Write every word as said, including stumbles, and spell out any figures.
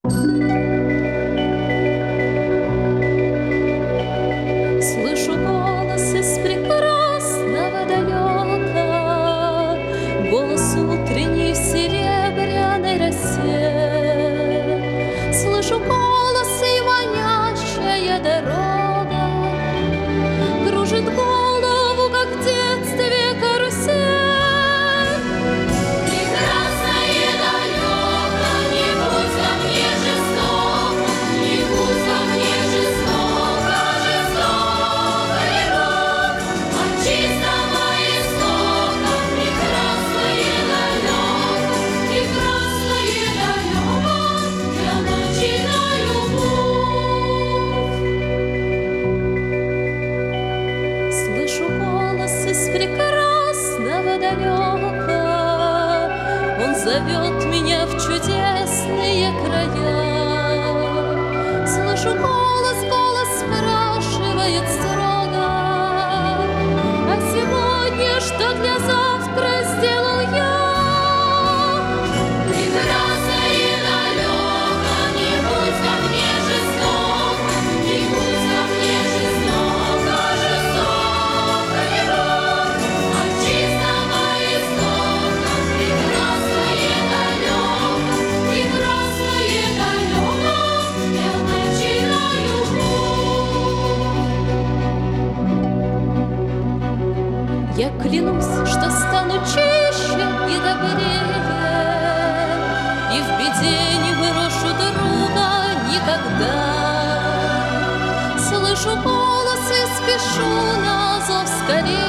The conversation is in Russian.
Слышу голос из прекрасного далека, голос утренней в серебряной росе. Слышу голос и манящая дорога кружит голову, как в детстве карусель. Слышу голос из прекрасного далека, он зовет меня в чудесные края. Слышу голос, голос спрашивает строго: а сегодня что для завтра сделал я? Я клянусь, что стану чище и добрее, и в беде не брошу друга никогда. Слышу голос и спешу на зов скорее.